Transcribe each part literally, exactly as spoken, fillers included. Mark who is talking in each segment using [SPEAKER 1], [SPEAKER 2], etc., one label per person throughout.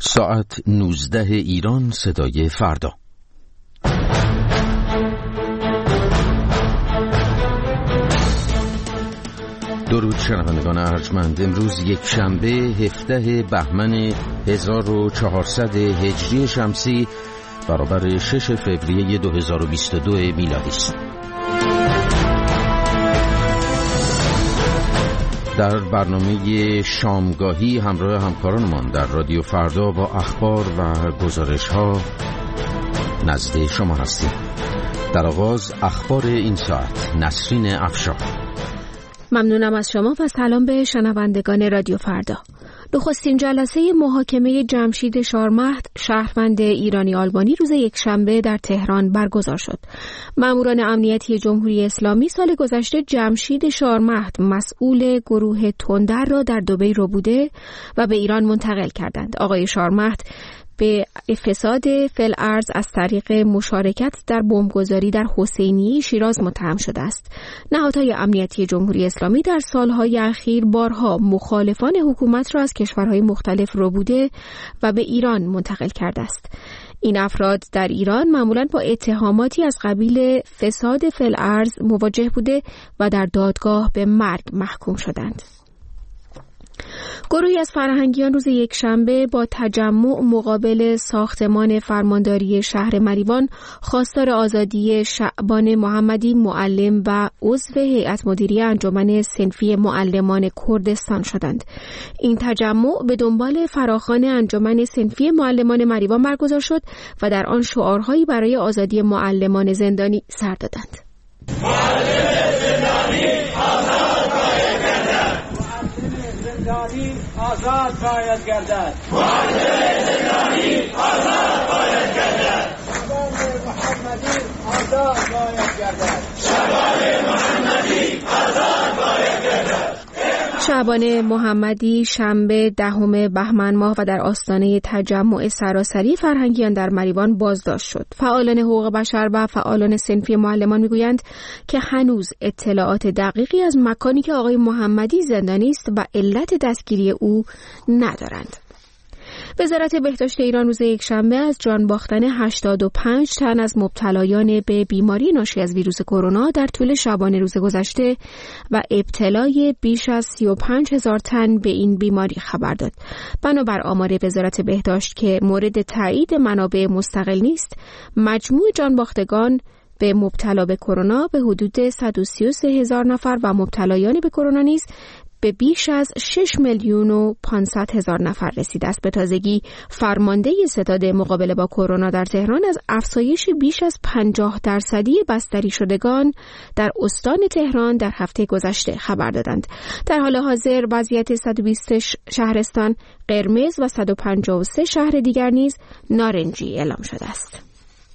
[SPEAKER 1] ساعت نوزده ایران، صدای فردا. درود شنوندگان ارجمند. امروز یک شنبه هفدهم بهمن هزار و چهارصد هجری شمسی برابر شش فوریه دو هزار و بیست و دو میلادی است. در برنامه شامگاهی همراه همکارانمان در رادیو فردا با اخبار و گزارش‌ها نزد شما هستیم. در آغاز اخبار این ساعت. نسرین افشار.
[SPEAKER 2] ممنونم از شما و سلام به شنوندگان رادیو فردا. نخستین جلسه محاکمه جمشید شارمهد، شهروند ایرانی آلبانی، روز یکشنبه در تهران برگزار شد. ماموران امنیتی جمهوری اسلامی سال گذشته جمشید شارمهد، مسئول گروه تندر، را در دبی ربوده و به ایران منتقل کردند. آقای شارمهد به فساد فی‌الارض از طریق مشارکت در بمبگذاری در حسینیه شیراز متهم شده است. نهادهای امنیتی جمهوری اسلامی در سالهای اخیر بارها مخالفان حکومت را از کشورهای مختلف ربوده و به ایران منتقل کرده است. این افراد در ایران معمولاً با اتهاماتی از قبیل فساد فی‌الارض مواجه بوده و در دادگاه به مرگ محکوم شدند. گروهی از فرهنگیان روز یکشنبه با تجمع مقابل ساختمان فرمانداری شهر مریوان خواستار آزادی شعبان محمدی، معلم و عضو هیئت مدیره انجمن صنفی معلمان کردستان شدند. این تجمع به دنبال فراخوان انجمن صنفی معلمان مریوان برگزار شد و در آن شعارهایی برای آزادی معلمان زندانی سر دادند.
[SPEAKER 3] معلم زندانی آزاد باید گردد. زندانی آزاد باید گردد. معلم زندانی آزاد باید گردد. شعبان محمدی آزاد باید گردد. شعبان محمدی آزاد باید گردد.
[SPEAKER 2] شعبان محمدی شنبه دهم بهمن ماه و در آستانه تجمع سراسری فرهنگیان در مریوان بازداشت شد. فعالان حقوق بشر و فعالان صنفی معلمان میگویند که هنوز اطلاعات دقیقی از مکانی که آقای محمدی زندانی است و علت دستگیری او ندارند. وزارت بهداشت ایران روز یکشنبه از جان باختن هشتاد و پنج تن از مبتلایان به بیماری ناشی از ویروس کرونا در طول شبانه روز گذشته و ابتلای بیش از سی و پنج هزار تن به این بیماری خبر داد. بنابر آمار وزارت بهداشت که مورد تایید منابع مستقل نیست، مجموع جان باختگان به مبتلا به کرونا به حدود صد و سی و سه هزار نفر و مبتلایان به کرونا نیز به بیش از شش میلیون و پانصد هزار نفر رسیده است. به تازگی فرمانده ستاد مقابله با کرونا در تهران از افزایش بیش از پنجاه درصدی بستری شدگان در استان تهران در هفته گذشته خبر دادند. در حال حاضر وضعیت صد و بیست شهرستان قرمز و صد و پنجاه و سه شهر دیگر نیز نارنجی اعلام شده است.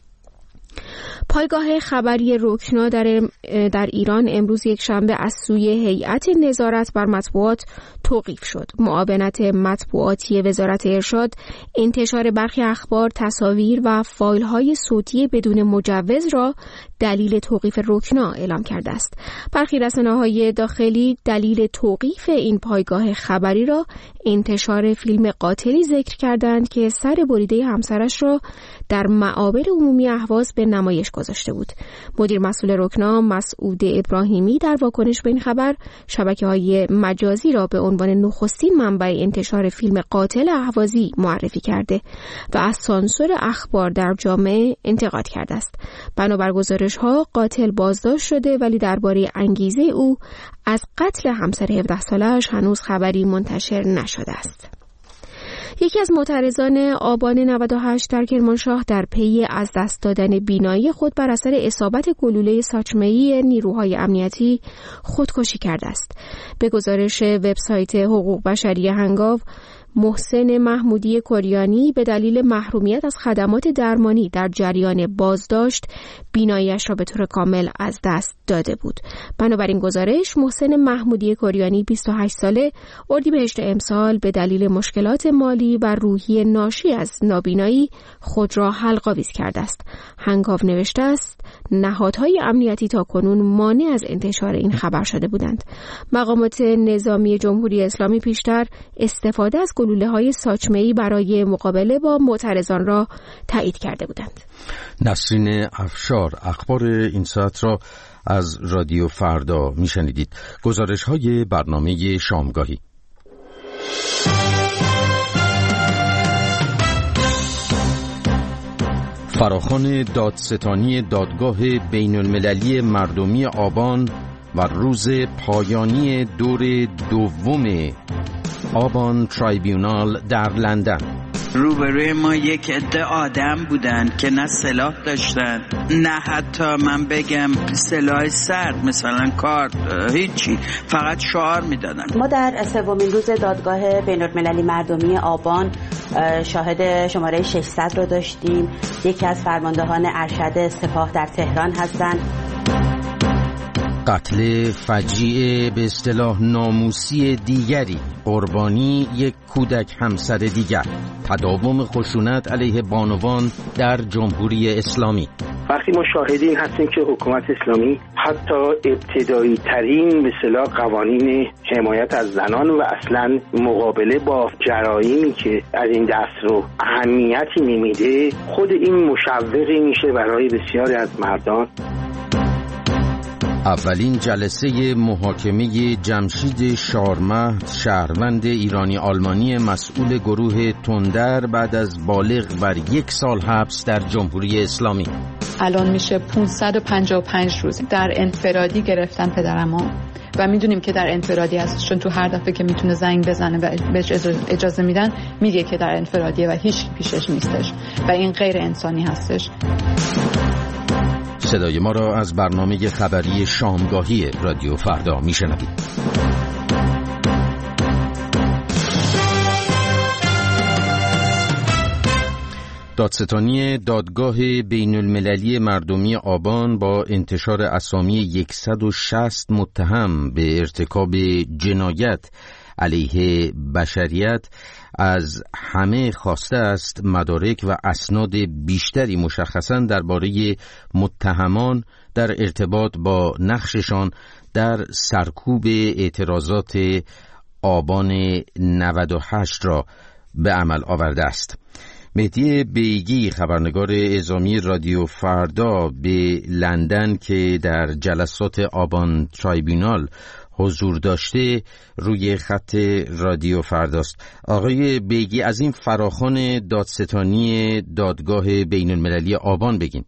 [SPEAKER 2] پایگاه خبری رکنا در, در ایران امروز یک شنبه از سوی هیئت نظارت بر مطبوعات توقیف شد. معاونت مطبوعاتی وزارت ارشاد انتشار برخی اخبار، تصاویر و فایل‌های صوتی بدون مجوز را دلیل توقیف رکنا اعلام کرده است. برخی رسانه‌های داخلی دلیل توقیف این پایگاه خبری را انتشار فیلم قاتلی ذکر کردند که سر بریده همسرش را در معابر عمومی اهواز به نمایش گذاشته بود. مدیر مسئول رکنا مسعود ابراهیمی در واکنش به این خبر شبکه‌های مجازی را به عنوان نخستین منبع انتشار فیلم قاتل اهوازی معرفی کرده و از سانسور اخبار در جامعه انتقاد کرده است. بنابر گزارش‌ها قاتل بازداشت شده ولی درباره انگیزه او از قتل همسر هفده ساله‌اش هنوز خبری منتشر نشده است. یکی از معترضان آبان نود و هشت در کرمانشاه در پی از دست دادن بینایی خود بر اثر اصابت گلوله ساچمه‌ای نیروهای امنیتی خودکشی کرده است. به گزارش وبسایت حقوق بشری هنگاو، محسن محمودی کریانی به دلیل محرومیت از خدمات درمانی در جریان بازداشت بینایی‌اش را به طور کامل از دست داده بود. بنابراین گزارش، محسن محمودی کریانی بیست و هشت ساله اردیبهشت امسال به دلیل مشکلات مالی و روحی ناشی از نابینایی خود را حلق‌آویز کرده است. هنگاو نوشته است نهادهای امنیتی تاکنون مانع از انتشار این خبر شده بودند. مقامات نظامی جمهوری اسلامی پیشتر استفاده از گلوله‌های ساچمه‌ای برای مقابله با معترضان را تایید کرده بودند.
[SPEAKER 1] نسرین افشار اخبار این ساعت را از رادیو فردا میشنیدید. گزارش‌های برنامه شامگاهی. فراخوان دادستانی دادگاه بین المللی مردمی آبان و روز پایانی دور دوم آبان ترایبیونال در لندن.
[SPEAKER 4] روبروی ما یک عده آدم بودن که نه سلاح داشتن، نه حتی من بگم سلاح سرد مثلا کارت، هیچی، فقط شعار میدادن.
[SPEAKER 5] ما در سومین روز دادگاه بین المللی مردمی آبان شاهد شماره ششصد رو داشتیم. یکی از فرماندهان ارشد سپاه در تهران هستند.
[SPEAKER 1] قتل فجیع به اصطلاح ناموسی دیگری، قربانی یک کودک همسر دیگر، تداوم خشونت علیه بانوان در جمهوری اسلامی.
[SPEAKER 6] وقتی ما شاهد این هستیم که حکومت اسلامی حتی ابتدایی ترین به اصطلاح قوانین حمایت از زنان و اصلا مقابله با جرایمی که از این دست رو اهمیتی نمیده، خود این مشوقی میشه برای بسیاری از مردان.
[SPEAKER 1] اولین جلسه محاکمه جمشید شارمهد، شهروند ایرانی آلمانی مسئول گروه تندر، بعد از بالغ بر یک سال حبس در جمهوری اسلامی.
[SPEAKER 7] الان میشه پانصد و پنجاه و پنج روز در انفرادی گرفتن پدرمو و میدونیم که در انفرادی هست، چون تو هر دفعه که میتونه زنگ بزنه و بهش اجازه میدن میگه که در انفرادیه و هیچ پیشش نیستش و این غیر انسانی هستش.
[SPEAKER 1] صدای ما را از برنامه خبری شامگاهی رادیو فردا میشنوید. دادستانی دادگاه بین المللی مردمی آبان با انتشار اسامی صد و شصت متهم به ارتکاب جنایت علیه بشریت از همه خواسته است مدارک و اسناد بیشتری مشخصاً درباره متهمان در ارتباط با نقششان در سرکوب اعتراضات آبان نود و هشت را به عمل آورده است. مهدی بیگی، خبرنگار اعزامی رادیو فردا به لندن که در جلسات آبان ترایبیونال حضور داشته، روی خط رادیو فرداست. آقای بیگی، از این فراخوان دادستانی دادگاه بین المللی آبان بگین.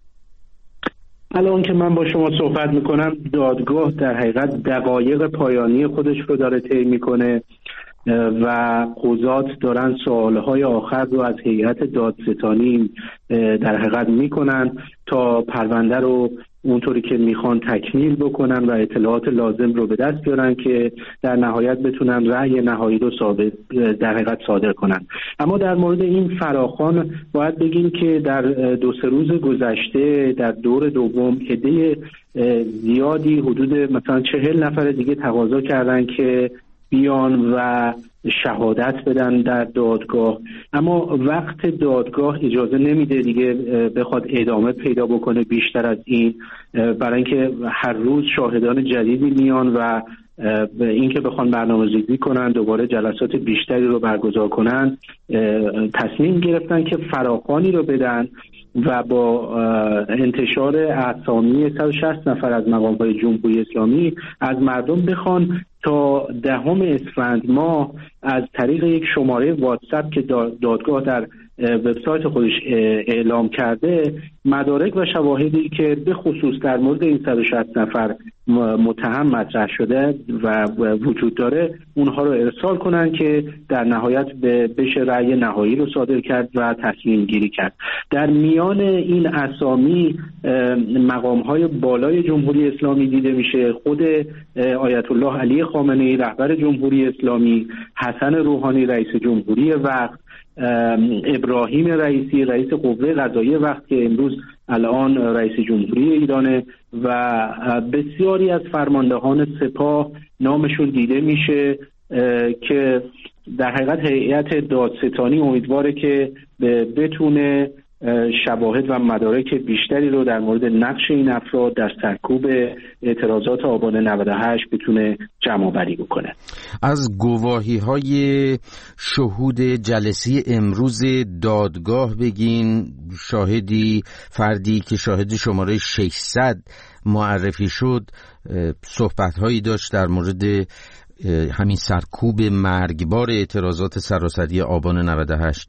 [SPEAKER 6] الان که من با شما صحبت میکنم دادگاه در حقیقت دقایق پایانی خودش رو داره طی میکنه و قضات دارن سوالهای آخر رو از هیئت دادستانی در حقیقت میکنن تا پرونده رو اونطوری که میخوان تکمیل بکنن و اطلاعات لازم رو به دست بیارن که در نهایت بتونن رأی نهایی رو ثابت در حقیقت صادر کنن. اما در مورد این فراخوان باید بگیم که در دو سه روز گذشته در دور دوم عده زیادی حدود مثلا چهل نفر دیگه تقاضا کردن که بیان و شهادت بدن در دادگاه، اما وقت دادگاه اجازه نمیده دیگه بخواد ادامه پیدا بکنه بیشتر از این، برای اینکه هر روز شاهدان جدیدی میان و اینکه بخوان برنامه‌ریزی کنن دوباره جلسات بیشتری رو برگزار کنن، تصمیم گرفتن که فراخوانی رو بدن و با انتشار اسامی صد و شصت نفر از مقام‌های جمهوری اسلامی از مردم بخوان تا دهم اسفند ماه از طریق یک شماره واتساپ که دادگاه در وبسایت خودش اعلام کرده مدارک و شواهدی که به خصوص در مورد این صد و شصت نفر متهم مطرح شده و وجود داره اونها رو ارسال کنن که در نهایت بشه رأی نهایی رو صادر کرد و تصمیم گیری کرد. در میان این اسامی مقام‌های بالای جمهوری اسلامی دیده میشه، خود آیت الله علی خامنه‌ای رهبر جمهوری اسلامی، حسن روحانی رئیس جمهوری وقت، ابراهیم رئیسی رئیس قوه قضاییه وقت که امروز الان رئیس جمهوری ایرانه و بسیاری از فرماندهان سپاه نامشون دیده میشه که در حقیقت هیئت دادستانی امیدواره که بتونه شواهد و مدارک بیشتری رو در مورد نقش این افراد در سرکوب اعتراضات آبان نود و هشت بتونه جمع آوری بکنه.
[SPEAKER 1] از گواهی‌های شهود جلسه امروز دادگاه بگین. شاهدی فردی که شاهد شماره ششصد معرفی شد صحبت‌هایی داشت در مورد همین سرکوب مرگبار اعتراضات سراسری آبان نود و هشت.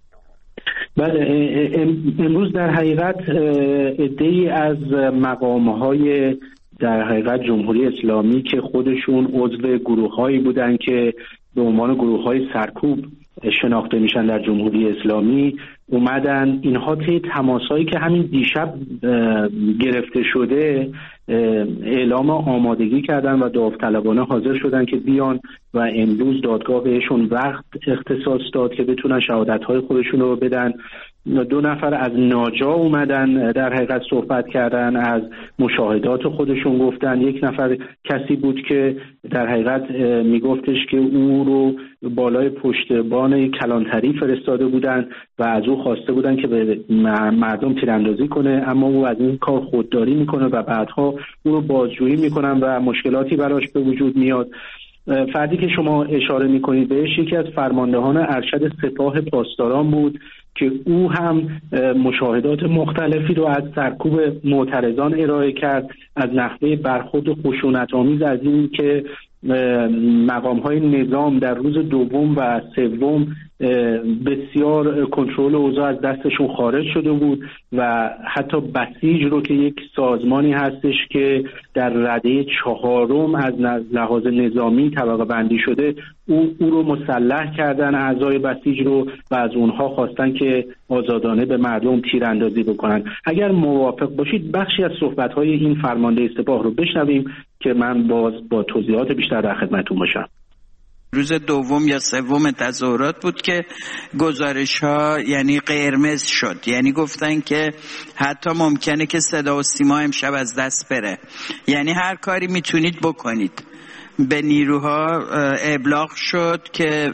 [SPEAKER 6] بله، امروز در حقیقت عده‌ای از مقام‌های در حقیقت جمهوری اسلامی که خودشون عضو گروه‌هایی بودن که به عنوان گروه‌های سرکوب شناخته میشن در جمهوری اسلامی اومدن. اینها طی تماسایی که همین دیشب گرفته شده اعلام آمادگی کردن و داوطلبانه حاضر شدن که بیان و امروز دادگاه بهشون وقت اختصاص داد که بتونن شهادت‌های خودشون رو بدن. دو نفر از ناجا اومدن در حقیقت صحبت کردن، از مشاهدات خودشون گفتن. یک نفر کسی بود که در حقیقت میگفتش که او رو بالای پشتبان کلانتری فرستاده بودن و از او خواسته بودن که به مردم تیراندازی کنه، اما او از این کار خودداری میکنه و بعدها او رو بازجویی میکنن و مشکلاتی براش به وجود میاد. فردی که شما اشاره میکنید بهش یکی از فرماندهان ارشد سپاه پاسداران بود که او هم مشاهدات مختلفی رو از سرکوب معترضان ارائه کرد، از نحوه برخورد خشونت‌آمیز از این که مقام‌های نظام در روز دوم و سوم بسیار کنترل اوضاع از دستشون خارج شده بود و حتی بسیج رو که یک سازمانی هستش که در رده چهارم از لحاظ نظامی طبقه بندی شده، او, او رو مسلح کردن اعضای بسیج رو و از اونها خواستن که آزادانه به مردم تیراندازی بکنن. اگر موافق باشید بخشی از صحبت‌های این فرمانده سپاه رو بشنویم که من باز با توضیحات بیشتر در خدمتتون باشم.
[SPEAKER 4] روز دوم یا سوم تظاهرات بود که گزارش ها یعنی قرمز شد، یعنی گفتن که حتی ممکنه که صدا و سیما امشب از دست بره، یعنی هر کاری میتونید بکنید. به نیروها ابلاغ شد که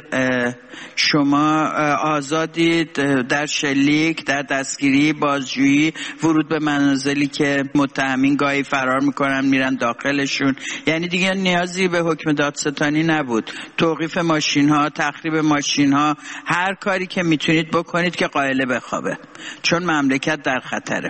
[SPEAKER 4] شما آزادید در شلیک، در دستگیری، بازجویی، ورود به منازلی که متهمین گاهی فرار میکنن میرن داخلشون. یعنی دیگه نیازی به حکم دادستانی نبود. توقیف ماشین ها، تخریب ماشین ها، هر کاری که میتونید بکنید که قائله بخوابه، چون مملکت در خطره.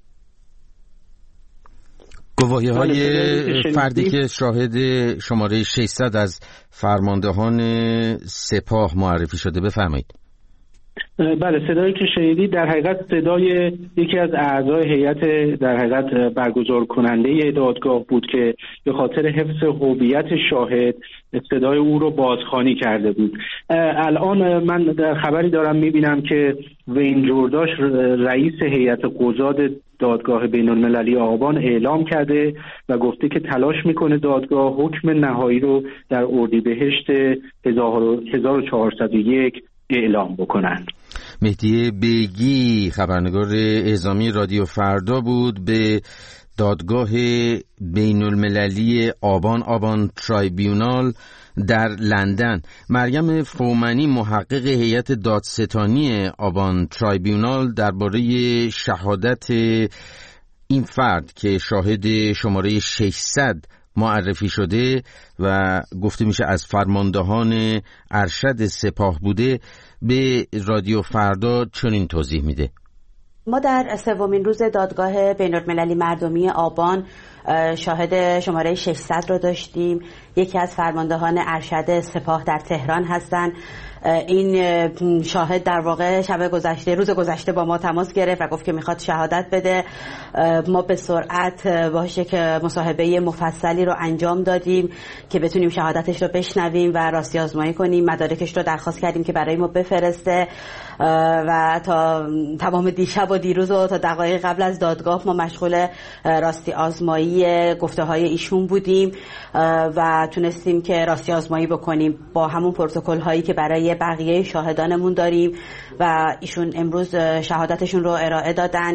[SPEAKER 1] گواهی های فردی که شاهد شماره ششصد از فرماندهان سپاه معرفی شده، بفرمایید.
[SPEAKER 6] بله، صدایی که شنیدید در حقیقت صدای یکی از اعضای هیئت در حقیقت برگزار کننده دادگاه بود که به خاطر حفظ هویت شاهد صدای او رو بازخوانی کرده بود. الان من در خبری دارم میبینم که وین جورداش رئیس هیئت قضات دادگاه بین المللی آبان اعلام کرده و گفته که تلاش میکنه دادگاه حکم نهایی رو در اردیبهشت هزار و چهارصد و یک اعلام بکنند.
[SPEAKER 1] مهدی بیگی خبرنگار اعزامی رادیو فردا بود به دادگاه بین المللی آبان آبان ترایبیونال در لندن. مریم فومنی محقق هیئت دادستانی آبان ترایبیونال درباره شهادت این فرد که شاهد شماره ششصد معرفی شده و گفته میشه از فرماندهان ارشد سپاه بوده به رادیو فردا چنین توضیح میده.
[SPEAKER 5] ما در سومین روز دادگاه بین‌المللی مردمی آبان شاهد شماره ششصد رو داشتیم. یکی از فرماندهان ارشد سپاه در تهران هستند. این شاهد در واقع شب گذشته روز گذشته با ما تماس گرفت و گفت که میخواد شهادت بده. ما به سرعت باشه که مصاحبه مفصلی رو انجام دادیم که بتونیم شهادتش رو بشنویم و راستی آزمایی کنیم. مدارکش رو درخواست کردیم که برای ما بفرسته و تا تمام دیشب و دیروز و تا دقایق قبل از دادگاه ما مشغول راستی آزمایی گفته های ایشون بودیم و تونستیم که راستی آزمایی بکنیم با همون پروتکل هایی که برای بقیه شاهدانمون داریم و ایشون امروز شهادتشون رو ارائه دادن.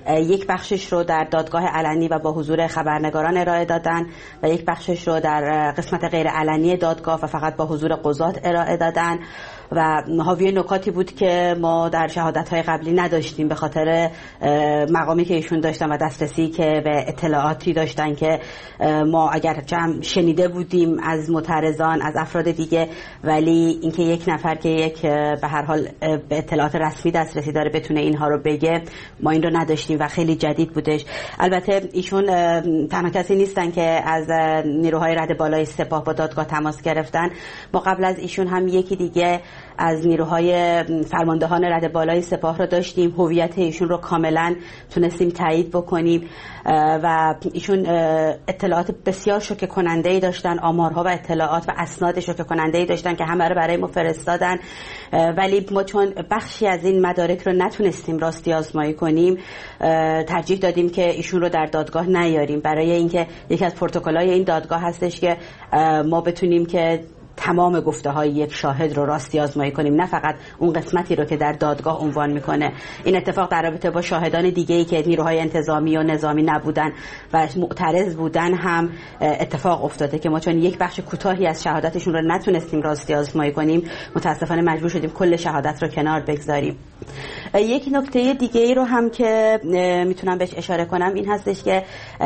[SPEAKER 5] یک بخشش رو در دادگاه علنی و با حضور خبرنگاران ارائه دادن و یک بخشش رو در قسمت غیر علنی دادگاه و فقط با حضور قضات ارائه دادن و حاوی نکاتی بود که ما در شهادت‌های قبلی نداشتیم به خاطر مقامی که ایشون داشتن و دسترسی که به اطلاعاتی داشتن که ما اگر جمع شنیده بودیم از معترضان از افراد دیگه، ولی اینکه یک نفر که یک به هر حال به اطلاعات رسمی دسترسی داره بتونه اینها رو بگه، ما این رو نداشتیم و خیلی جدید بودش. البته ایشون تنها کسی نیستن که از نیروهای رد بالای سپاه با دادگاه تماس گرفتن. ما قبل از ایشون هم یکی دیگه از نیروهای فرماندهان رد بالای سپاه رو داشتیم، هویت ایشون رو کاملا تونستیم تایید بکنیم و ایشون اطلاعات بسیار شوکه کننده‌ای داشتن، آمارها و اطلاعات و اسناد شوکه کننده‌ای داشتن که همه رو برای ما فرستادن، ولی ما چون بخشی از این مدارک رو نتونستیم راستی آزمایی کنیم ترجیح دادیم که ایشون رو در دادگاه نیاریم، برای اینکه یکی از پروتکل‌های این دادگاه هستش که ما بتونیم که تمام گفته های یک شاهد رو راستی آزمایی کنیم، نه فقط اون قسمتی رو که در دادگاه عنوان میکنه. این اتفاق در رابطه با شاهدان دیگه‌ای که نیروهای انتظامی و نظامی نبودن و معترض بودن هم اتفاق افتاده که ما چون یک بخش کوتاهی از شهادتشون رو نتونستیم راستی آزمایی کنیم متاسفانه مجبور شدیم کل شهادت رو کنار بگذاریم. یک نکته دیگه ای رو هم که میتونم بهش اشاره کنم این هستش که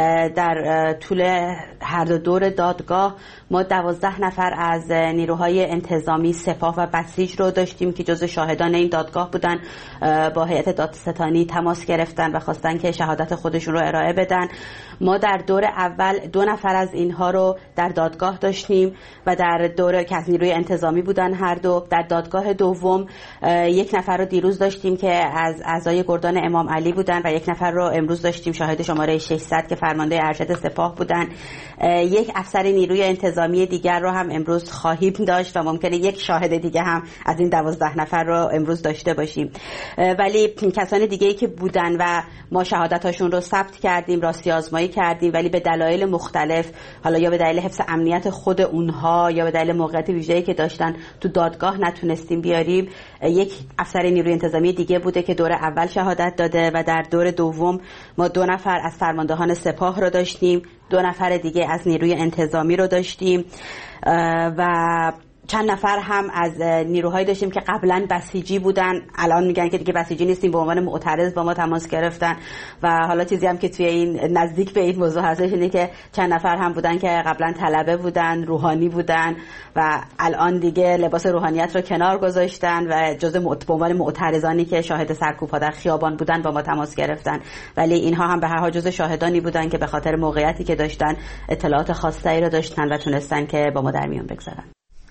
[SPEAKER 5] در طول هر دو دور دادگاه ما دوازده نفر از نیروهای انتظامی سپاه و بسیج رو داشتیم که جزو شاهدان این دادگاه بودن، با هیئت دادستانی تماس گرفتن و خواستن که شهادت خودشون رو ارائه بدن. ما در دور اول دو نفر از اینها رو در دادگاه داشتیم و در دور که از نیروی انتظامی بودن هر دو. در دادگاه دوم یک نفر رو دیروز داشتیم که از اعضای گردان امام علی بودن و یک نفر رو امروز داشتیم شاهد شماره ششصد که فرمانده ارشد سپاه بودن. یک افسر نیروی انتظامی دیگر رو هم امروز خواهیم داشت و ممکنه یک شاهد دیگه هم از این دوازده نفر رو امروز داشته باشیم. ولی کسان دیگه‌ای که بودن و ما شهادتاشون رو ثبت کردیم، راستی آزمایی کردیم، ولی به دلایل مختلف، حالا یا به دلیل حفظ امنیت خود اونها یا به دلیل موقعیت ویژه‌ای که داشتن تو دادگاه نتونستیم بیاریم. یک افسر نیروی انتظامی دیگه بوده که دور اول شهادت داده و در دور دوم ما دو نفر از فرماندهان سپاه رو داشتیم، دو نفر دیگه از نیروی انتظامی رو داشتیم و چند نفر هم از نیروهایی داشتیم که قبلا بسیجی بودن، الان میگن که دیگه بسیجی نیستیم، به عنوان معترض با ما تماس گرفتن. و حالا چیزی هم که توی این نزدیک به این موضوع هستش اینه که چند نفر هم بودن که قبلا طلبه بودن، روحانی بودن و الان دیگه لباس روحانیت رو کنار گذاشتن و جزء به عنوان معترضانی که شاهد سرکوب‌ها در خیابان بودن با ما تماس گرفتن. ولی اینها هم به هر حال جزء شاهدانی بودن که به خاطر موقعیتی که داشتن اطلاعات خاصی رو داشتن و تونستن که با ما در میون بگذارن.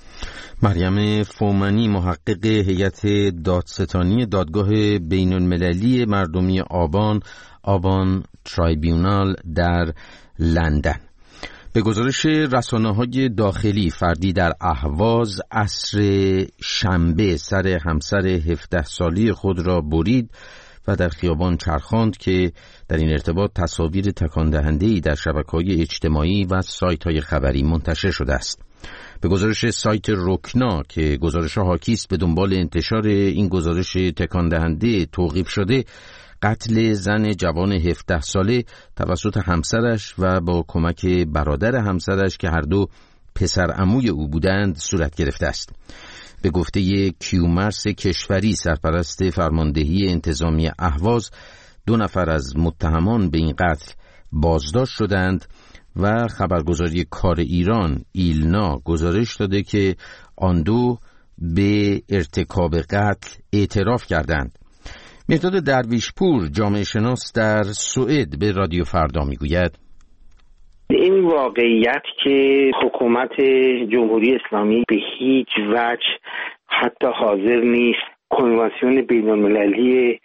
[SPEAKER 1] مریم فومنی، محقق هیئت دادستانی دادگاه بین المللی مردمی آبان، آبان ترایبیونال در لندن. به گزارش رسانه‌های داخلی، فردی در اهواز عصر شنبه سر همسر هفده سالی خود را برید و در خیابان چرخاند که در این ارتباط تصاویر تکان دهنده‌ای در شبکه‌های اجتماعی و سایت‌های خبری منتشر شده است. به گزارش سایت رکنا که گزارش حاکی است به دنبال انتشار این گزارش تکان دهنده توقیف شده، قتل زن جوان هفده ساله توسط همسرش و با کمک برادر همسرش که هر دو پسر عموی او بودند صورت گرفته است. به گفته کیومرث کشوری، سرپرست فرماندهی انتظامی اهواز، دو نفر از متهمان به این قتل بازداشت شدند و خبرگزاری کار ایران ایلنا گزارش داده که آن دو به ارتکاب قتل اعتراف کردند. مهداد درویشپور، جامعه شناس در سوئد، به رادیو فردا میگوید
[SPEAKER 8] این واقعیت که حکومت جمهوری اسلامی به هیچ وجه حتی حاضر نیست کنوانسیون بین المللی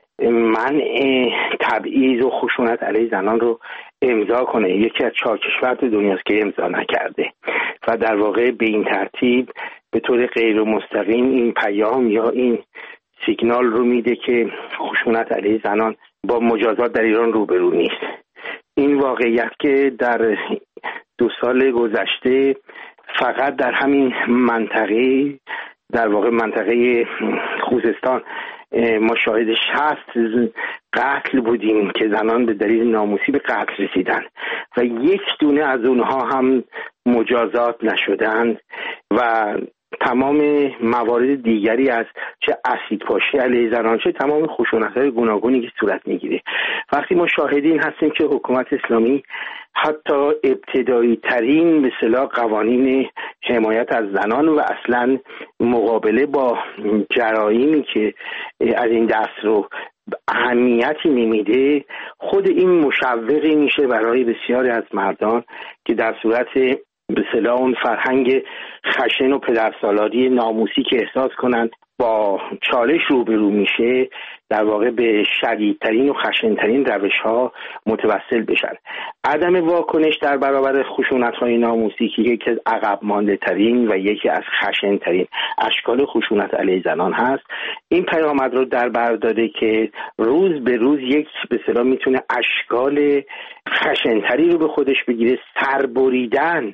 [SPEAKER 8] منع تبعیض و خشونت علیه زنان رو امضا کنه، یکی از چهار کشور دنیاست که امضا نکرده و در واقع به این ترتیب به طور غیر مستقیم این پیام یا این سیگنال رو میده که خشونت علیه زنان با مجازات در ایران روبرو نیست. این واقعیت که در دو سال گذشته فقط در همین منطقه، در واقع منطقه خوزستان ما شاهد شصت قتل بودیم که زنان به دلیل ناموسی به قتل رسیدن و یک دونه از اونها هم مجازات نشدند و تمام موارد دیگری از چه اسیدپاشی علیه زنان چه تمام خشونت‌های گوناگونی که صورت میگیره. وقتی ما شاهدین هستیم که حکومت اسلامی حتی ابتدایی ترین به اصطلاح قوانین حمایت از زنان و اصلا مقابله با جرایمی که از این دست رو اهمیتی نمیده، خود این مشوقی میشه برای بسیاری از مردان که در صورت به اصطلاح اون فرهنگ خشن و پدرسالاری ناموسی که احساس کنند با چالش روبرو میشه، در واقع به شدیدترین و خشنترین روش‌ها متوسل بشن. عدم واکنش در برابر خشونت‌های ناموسی که یکی از عقب مانده ترین و یکی از خشنترین اشکال خشونت علیه زنان هست، این پیامد رو در بر داره که روز به روز یک به اصطلاح میتونه اشکال خشنتری رو به خودش بگیره. سربریدن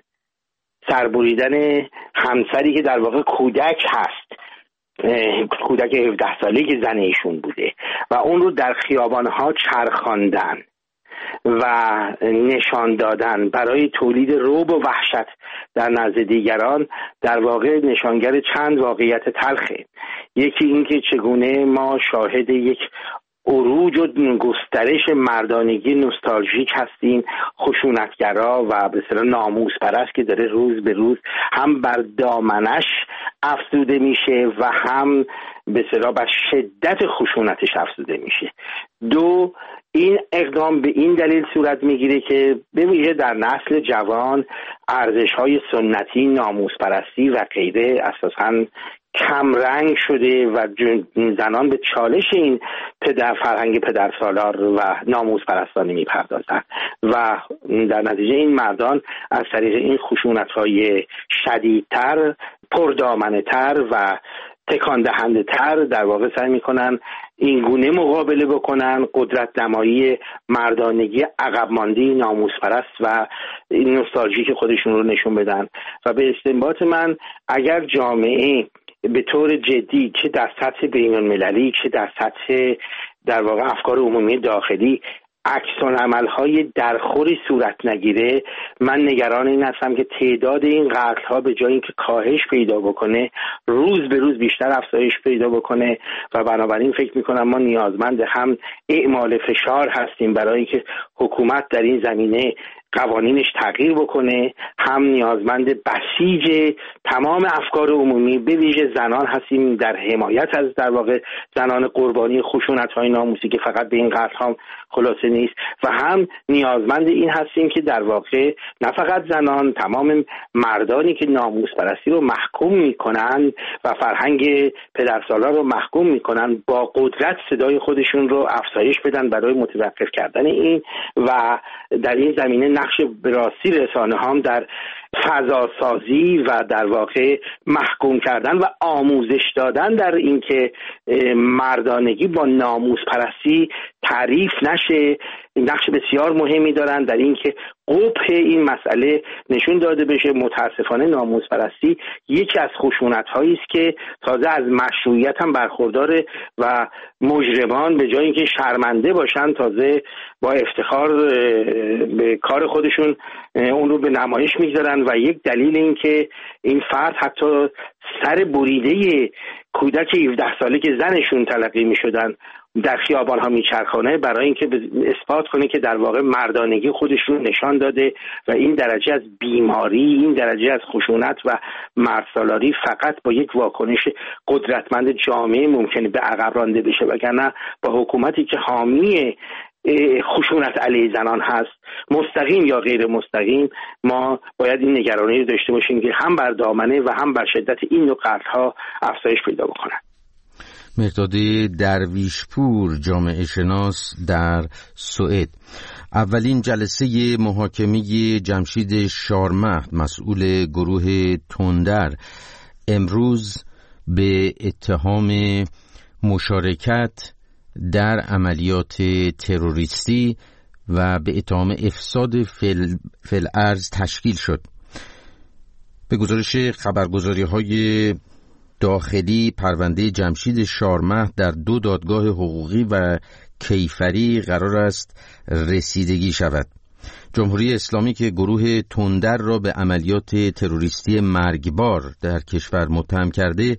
[SPEAKER 8] سربریدن همسری که در واقع کودک هست، کودک هفده ساله که زن ایشون بوده و اون رو در خیابانها چرخاندن و نشان دادن برای تولید رعب و وحشت در نزد دیگران، در واقع نشانگر چند واقعیت تلخه. یکی این که چگونه ما شاهد یک عروج و گسترش مردانگی نوستالژیک هستیم، خشونتگرا و به اصطلاح ناموس پرست که داره روز به روز هم بر دامنش افزوده میشه و هم به اصطلاح بر شدت خشونتش افزوده میشه. دو، این اقدام به این دلیل صورت میگیره که به ویژه در نسل جوان ارزش‌های سنتی، ناموس پرستی و غیره اساساً کم رنگ شده و زنان به چالش این پدر فرهنگ پدرسالار و ناموس پرستانه میپردازند و در نتیجه این مردان از طریق این خشونت‌های شدیدتر، پردامنه‌تر و تکان دهنده تر در واقع سعی میکنن این گونه مقابله بکنن، قدرت نمایی مردانگی عقب مانده ناموس پرست و این نوستالژی خودشون رو نشون بدن. و به استنباط من اگر جامعه به طور جدی چه در سطح بین المللی چه در سطح در واقع افکار عمومی داخلی عکس‌العمل‌های درخوری صورت نگیره، من نگران این هستم که تعداد این قتل‌ها به جای اینکه کاهش پیدا بکنه روز به روز بیشتر افزایش پیدا بکنه و بنابراین فکر می‌کنم ما نیازمند هم اعمال فشار هستیم برای اینکه حکومت در این زمینه قوانینش تغییر بکنه، هم نیازمند بسیج تمام افکار عمومی به ویژه زنان هستیم در حمایت از در واقع زنان قربانی خشونت‌های ناموسی که فقط به این قتل‌ها خلاصه نیست، و هم نیازمند این هستیم که در واقع نه فقط زنان، تمام مردانی که ناموس پرستی رو محکوم میکنن و فرهنگ پدرسالار رو محکوم میکنن با قدرت صدای خودشون رو افزایش بدن برای متوقف کردن این و در این زمینه نقش براستی رسانه هم در فضا سازی و در واقع محکوم کردن و آموزش دادن در اینکه مردانگی با ناموس پرستی تعریف نشه نقش بسیار مهمی دارن در اینکه قبح این مسئله نشون داده بشه. متاسفانه ناموس پرستی یکی از خشونت‌هایی است که تازه از مشروعیت هم برخورداره و مجرمان به جای اینکه شرمنده باشن تازه با افتخار به کار خودشون اون رو به نمایش میگذارن و یک دلیل این که این فرد حتی سر بریده کودک هفده ساله که زنشون تلقی میشدن در خیابان ها میچرخانه برای اینکه اثبات کنه که در واقع مردانگی خودش رو نشان داده و این درجه از بیماری، این درجه از خشونت و مردسالاری فقط با یک واکنش قدرتمند جامعه ممکنه به عقب رانده بشه، وگرنه با حکومتی که حامی خشونت علیه زنان هست مستقیم یا غیر مستقیم ما باید این نگرانی رو داشته باشیم که هم بر دامنه و هم بر شدت این نوع قتل‌ها افزایش پیدا بکنن.
[SPEAKER 1] مهرداد درویشپور، جامعه شناس در سوئد. اولین جلسه محاکمه جمشید شارمهد مسئول گروه تندر امروز به اتهام مشارکت در عملیات تروریستی و به اتهام افساد فی‌الارض تشکیل شد. به گزارش خبرگزاری‌های داخلی پرونده جمشید شارمهد در دو دادگاه حقوقی و کیفری قرار است رسیدگی شود. جمهوری اسلامی که گروه تندر را به عملیات تروریستی مرگبار در کشور متهم کرده،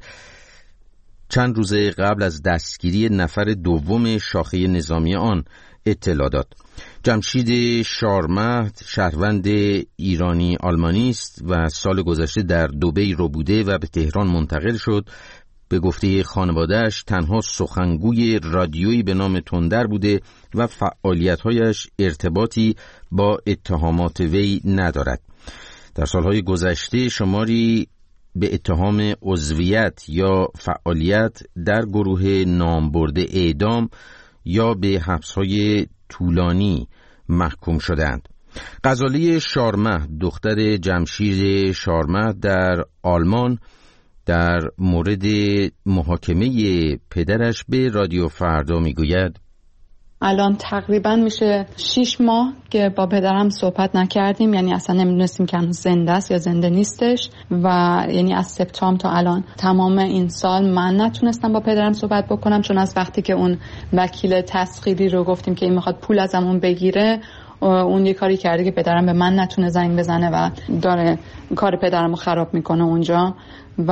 [SPEAKER 1] چند روز قبل از دستگیری نفر دوم شاخه نظامی آن اطلاع داد. جمشید شارمهد شهروند ایرانی آلمانی است و سال گذشته در دبی رو بوده و به تهران منتقل شد. به گفته خانواده‌اش تنها سخنگوی رادیویی به نام تندر بوده و فعالیت‌هایش ارتباطی با اتهامات وی ندارد. در سالهای گذشته شماری به اتهام عضویت یا فعالیت در گروه نامبرده اعدام یا به حبس‌های طولانی محکوم شدند. غزاله شارمهد دختر جمشید شارمهد در آلمان در مورد محاکمه پدرش به رادیو فردا میگوید:
[SPEAKER 7] الان تقریبا میشه شیش ماه که با پدرم صحبت نکردیم، یعنی اصلا نمیدونستیم که هنوز زنده است یا زنده نیستش و یعنی از سپتامبر تا الان تمام این سال من نتونستم با پدرم صحبت بکنم، چون از وقتی که اون وکیل تسخیری رو گفتیم که این میخواد پول ازمون بگیره، اون یه کاری کرده که پدرم به من نتونه زنگ بزنه و داره کار پدرم رو خراب میکنه اونجا و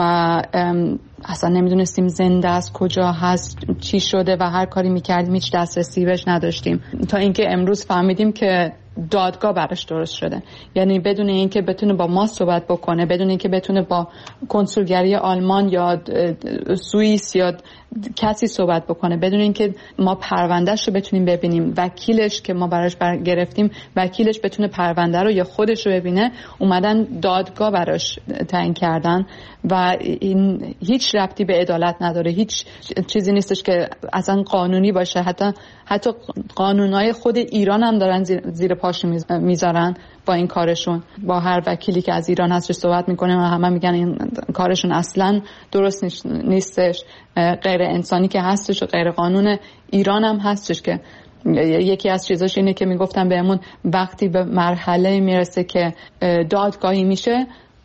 [SPEAKER 7] اصلا نمیدونستیم زنده است، کجا هست، چی شده و هر کاری میکردیم هیچ دسترسی بهش نداشتیم تا اینکه امروز فهمیدیم که دادگاه براش درست شده. یعنی بدون اینکه بتونه با ما صحبت بکنه، بدون اینکه بتونه با کنسولگری آلمان یا سوئیس یا کسی صحبت بکنه، بدون اینکه ما پروندهش رو بتونیم ببینیم، وکیلش که ما براش گرفتیم وکیلش بتونه پرونده رو یا خودش رو ببینه، اومدن دادگاه براش تعیین کردن و این هیچ ربطی به عدالت نداره. هیچ چیزی نیستش که اصلا قانونی باشه. حتی حتی قانونای خود ایران هم دارن زیر, زیر پاش میذارن با این کارشون. با هر وکیلی که از ایران هستش صحبت میکنه و همه میگن این کارشون اصلا درست نیستش، غیر انسانی که هستش و غیر قانون ایران هم هستش. که یکی از چیزاش اینه که میگفتن بهمون وقتی به مرحله میرسه که دادگاهی میشه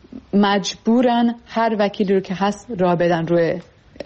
[SPEAKER 7] مجبورن هر وکیلی رو که هست راه بدن روی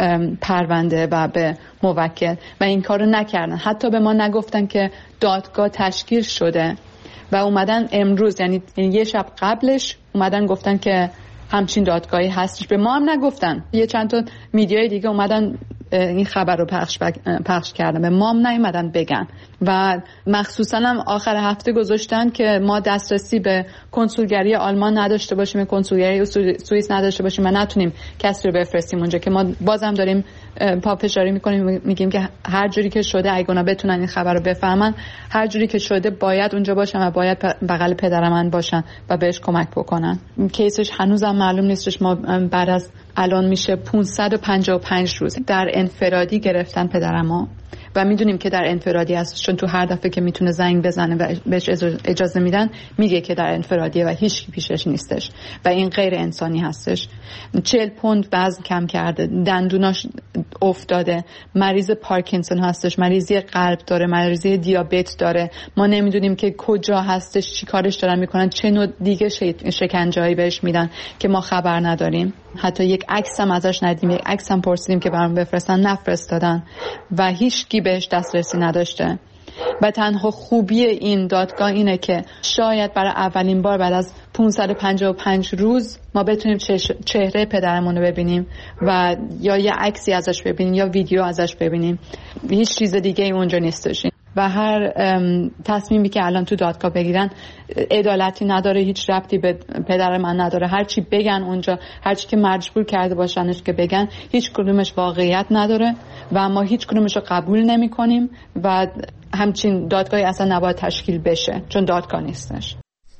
[SPEAKER 7] پرونده و به موکل و این کارو نکردن. حتی به ما نگفتن که دادگاه تشکیل شده و اومدن امروز، یعنی یه شب قبلش اومدن گفتن که همچین دادگاهی هستش. به ما هم نگفتن. یه چند تا میدیای دیگه اومدن این خبر رو پخش پخش کردن، به ما هم نیومدن بگن و مخصوصا هم آخر هفته گذاشتن که ما دسترسی به کنسولگری آلمان نداشته باشیم، کنسولگری سوئیس نداشته باشیم و نتونیم کسی رو بفرستیم اونجا. که ما بازم داریم پافشاری میکنیم، میگیم که هر جوری که شده اگه اونا بتونن این خبر رو بفهمن، هر جوری که شده باید اونجا باشن و باید بغل پدر من باشن و بهش کمک بکنن. کیسش هنوزم معلوم نیستش. ما بعد از الان میشه پانصد و پنجاه و پنج روز در انفرادی گرفتن پدرمو و میدونیم که در انفرادی هست، چون تو هر دفعه که میتونه زنگ بزنه و بهش اجازه میدن میگه که در انفرادیه و هیچ کی پیشش نیستش و این غیر انسانی هستش. چهل پوند وزن کم کرده، دندوناش افتاده، مریض پارکینسون هستش، مریضی قلب داره، مریضی دیابت داره. ما نمیدونیم که کجا هستش، چی کارش دارن میکنن، چه نوع دیگه شکنجه‌ای بهش میدن که ما خبر نداریم. حتی یک عکس هم ازش ندیدیم، یک عکس هم پرسیدیم که برام بفرستن، نفرستادن و هیچ کی بهش دسترسی نداشته. و تنها خوبی این دادگاه اینه که شاید برای اولین بار بعد از پانصد و پنجاه و پنج روز ما بتونیم چهره پدرمون رو ببینیم و یا یه عکسی ازش ببینیم یا ویدیو ازش ببینیم. هیچ چیز دیگه اونجا نیستش و هر تصمیمی که الان تو دادگاه بگیرن عدالتی نداره، هیچ ربطی به پدر من نداره. هر چی بگن اونجا، هر چی که مجبور کرده باشنش که بگن، هیچ کدومش واقعیت نداره و ما هیچ کدومش رو قبول نمی کنیم و همچین دادگاهی اصلا نباید تشکیل بشه چون دادگاه نیستش.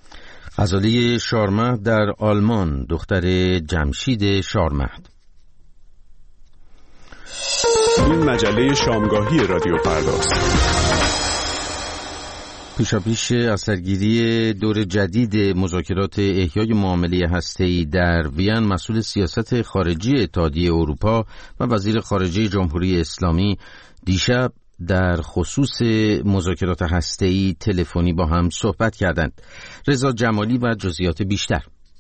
[SPEAKER 1] غزاله شارمهد در آلمان دختر جمشید شارمهد.
[SPEAKER 9] این مجله شامگاهی رادیو فرداست.
[SPEAKER 1] پیشاپیش اثرگیری دور جدید مذاکرات احیای معامله هسته‌ای در وین، مسئول سیاست خارجی اتحادیه اروپا و وزیر خارجه جمهوری اسلامی دیشب در خصوص مذاکرات هسته‌ای تلفنی با هم صحبت کردند. رضا جمالی و جزئیات بیشتر.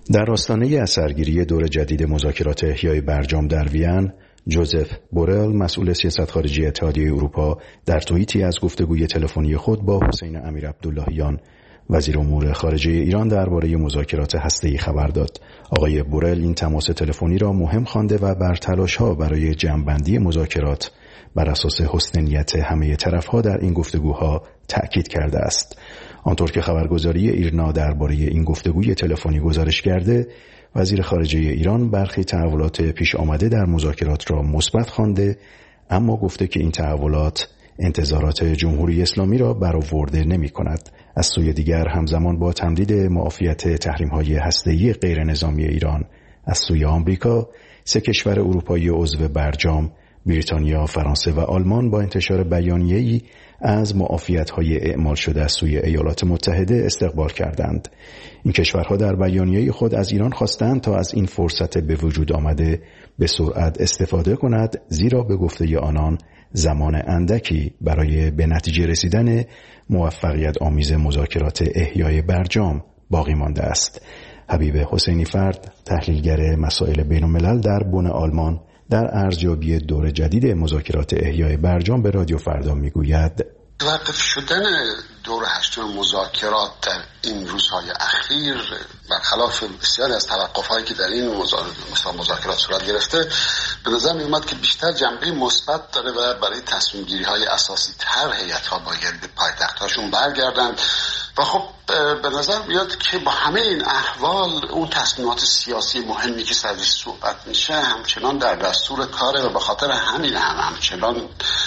[SPEAKER 10] در آستانه اثرگیری دور جدید مذاکرات احیای برجام در وین، جوزف بورل مسئول سیاست خارجی اتحادیه اروپا در توییتی از گفتگوی تلفنی خود با حسین امیر عبداللهیان وزیر امور خارجه ایران درباره مذاکرات هسته‌ای خبر داد. آقای بورل این تماس تلفنی را مهم خوانده و بر تلاش‌ها برای جمع‌بندی مذاکرات بر اساس حسن نیت همه طرف‌ها در این گفتگوها تأکید کرده است. آنطور که خبرگزاری ایرنا درباره این گفتگوی تلفنی گزارش کرده، وزیر خارجه ایران برخی تحولات پیش آمده در مذاکرات را مثبت خوانده، اما گفته که این تحولات انتظارات جمهوری اسلامی را برآورده نمی‌کند. از سوی دیگر همزمان با تمدید معافیت تحریم‌های هسته‌ای غیر نظامی ایران از سوی آمریکا، سه کشور اروپایی عضو برجام، بریتانیا، فرانسه و آلمان با انتشار بیانیه‌ای از معافیت‌های اعمال شده از سوی ایالات متحده استقبال کردند. این کشورها در بیانیه خود از ایران خواستند تا از این فرصت به وجود آمده به سرعت استفاده کند، زیرا به گفته آنان زمان اندکی برای به نتیجه رسیدن موفقیت آمیز مذاکرات احیای برجام باقی مانده است. حبیب حسینی فرد، تحلیلگر مسائل بین الملل در بن آلمان، در ارزیابی دور جدید مذاکرات احیای برجام به رادیو فردا میگوید:
[SPEAKER 11] توقف شدن دور هشتم مذاکرات در این روزهای اخیر برخلاف بسیاری از توقف‌هایی که در این مذاکرات صورت گرفته، به نظر می اومد که بیشتر جنبه مثبت داره و برای تصمیم گیری های اساسی تر هیئت‌ها باید به پایتخت‌هاشون برگردن و خب به نظر میاد که با همه این احوال اون تصمیمات سیاسی مهمی که سرش صحبت میشه همچنان در دستور کاره و به خاطر همین هم همچنان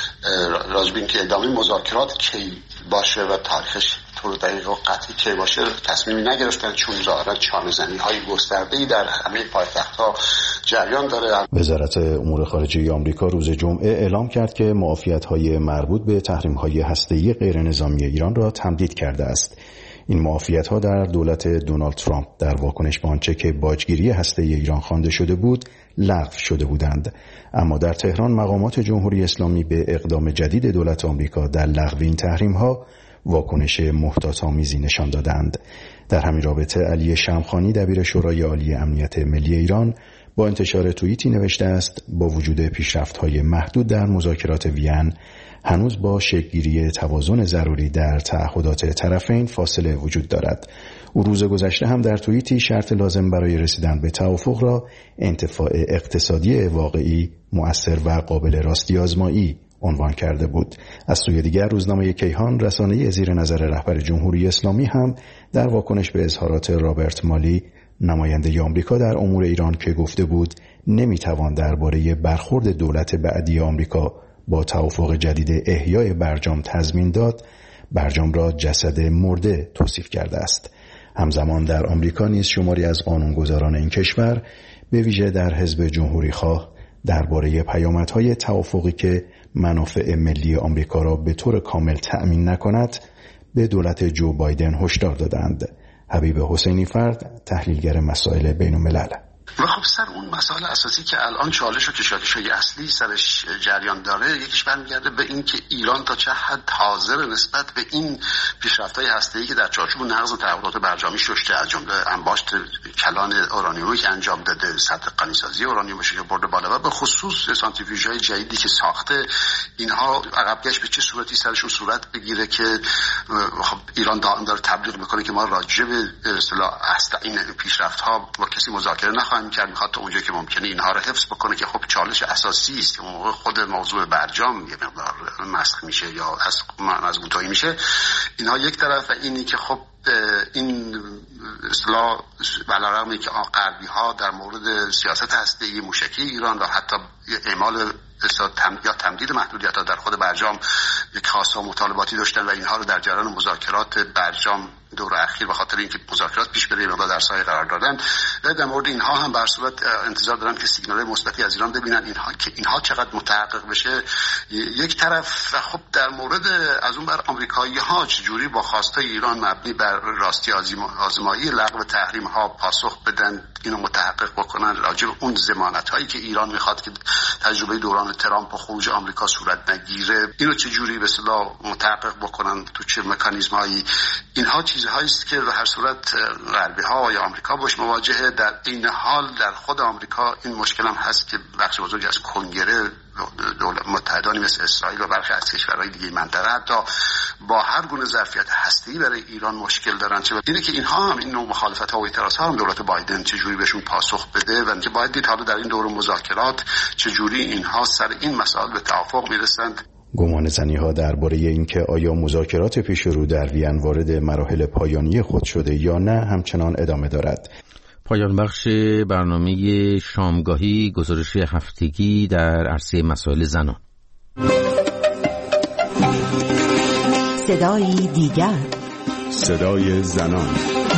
[SPEAKER 11] راجب این که ادامه مذاکرات کی باشه و تاریخش طور دقیق و قطعی کی باشه تصمیمی نگرفتن، چون ظاهرا چانه‌زنی های گسترده‌ای در همه پایتخت‌ها جریان داره.
[SPEAKER 10] وزارت امور خارجه آمریکا روز جمعه اعلام کرد که معافیت‌های مربوط به تحریم‌های هسته‌ای غیر نظامی ایران را تمدید کرده است. این معافیت‌ها در دولت دونالد ترامپ در واکنش به آنچه که باجگیری هسته‌ای ایران خوانده شده بود لغو شده بودند، اما در تهران مقامات جمهوری اسلامی به اقدام جدید دولت آمریکا در لغو این تحریم‌ها واکنش محتاط‌آمیزی نشان دادند. در همین رابطه علی شمخانی دبیر شورای عالی امنیت ملی ایران با انتشار توییتی نوشته است: با وجود پیشرفت‌های محدود در مذاکرات وین، هنوز با شکل‌گیری توازن ضروری در تعهدات طرفین فاصله وجود دارد. او روز گذشته هم در توییتی شرط لازم برای رسیدن به توافق را انتفاع اقتصادی واقعی، مؤثر و قابل راستی آزمایی عنوان کرده بود. از سوی دیگر روزنامه کیهان، رسانه‌ای زیر نظر رهبر جمهوری اسلامی، هم در واکنش به اظهارات رابرت مالی، نماینده آمریکا در امور ایران، که گفته بود نمیتوان درباره برخورد دولت بعدی آمریکا با توافق جدید احیای برجام تضمین داد، برجام را جسد مرده توصیف کرده است. همزمان در آمریکا نیز شماری از قانونگذاران این کشور، به ویژه در حزب جمهوری خواه، درباره پیامدهای توافقی که منافع ملی آمریکا را به طور کامل تأمین نکند، به دولت جو بایدن هشدار دادند. حبیب حسینی فرد، تحلیلگر مسائل بین الملل.
[SPEAKER 11] و خب سر اون مسائل اساسی که الان چالش و کشاکش‌های اصلی سرش جریان داره، یکیش برمیگرده به این که ایران تا چه حد حاضر نسبت به این پیشرفت‌های هسته‌ای که در چارچوب نقض تعهدات برجامی شده، از جمله انباشت کلان اورانیومی که انجام داده، سطح غنیسازی اورانیومش که برده بالا و به خصوص سانتریفیوژهای جدیدی که ساخته، اینها عقبگشت به چه صورتی سرشون صورت بگیره که خب ایران دائم داره تبلیغ میکنه که ما راجع به اصطلاح اصل این پیشرفت‌ها با کسی مذاکره نخواهیم کرد، میخواد تا اونجایی که ممکنه اینها رو حفظ بکنه که خب چالش اساسی است که موقع خود موضوع برجام یه مقدار مسخ میشه یا از مضبوطی میشه. اینها یک طرف، و اینی که خب این اصطلاح علیرغم که غربی ها در مورد سیاست هسته‌ای موشکی ایران و حتی اعمال یا تمدید محدودیت‌ها در خود برجام یک خواست‌ها مطالباتی داشتن و اینها رو در جریان مذاکرات برجام دور اخیر به خاطر اینکه مذاکرات پیش بره مقدار در سایه قرار دادن، در مورد اینها هم به هر صورت انتظار دارن که سیگنال مثبتی از ایران ببینن، اینها که اینها چقدر متحقق بشه یک طرف. و خب در مورد از اون بر آمریکایی‌ها چجوری با خواستای ایران مبنی بر راستی آزمایی لغو تحریم ها پاسخ بدن، اینو متحقق بکنن راجع به اون ضمانت‌هایی که ایران میخواد که تجربه دوران ترامپ و خروج آمریکا صورت نگیره، اینو چجوری به اصطلاح متحقق بکنن، تو چه مکانیزمایی، اینها چیز چیزهایی است که به هر صورت غربی ها یا آمریکا باش مواجهه. در این حال در خود آمریکا این مشکل هم هست که بخش بزرگی از کنگره دولت متحدانی مثل اسرائیل و برخی از کشورهای دیگه منطقه حتی با هر گونه ظرفیت هسته‌ای برای ایران مشکل دارن. چه اینه که اینها هم این نوع مخالفت‌ها و اعتراض‌ها هم دولت بایدن چجوری بهشون پاسخ بده و اینکه باید دید حالا در این دور مذاکرات چجوری اینها سر این مسائل به توافق میرسند.
[SPEAKER 10] گمان زنی‌ها درباره اینکه آیا مذاکرات پیش رو در وین وارد مراحل پایانی خود شده یا نه همچنان ادامه دارد.
[SPEAKER 1] پایان بخش برنامه شامگاهی، گزارش هفتگی در عرصه مسائل زنان.
[SPEAKER 12] صدای دیگر،
[SPEAKER 9] صدای زنان.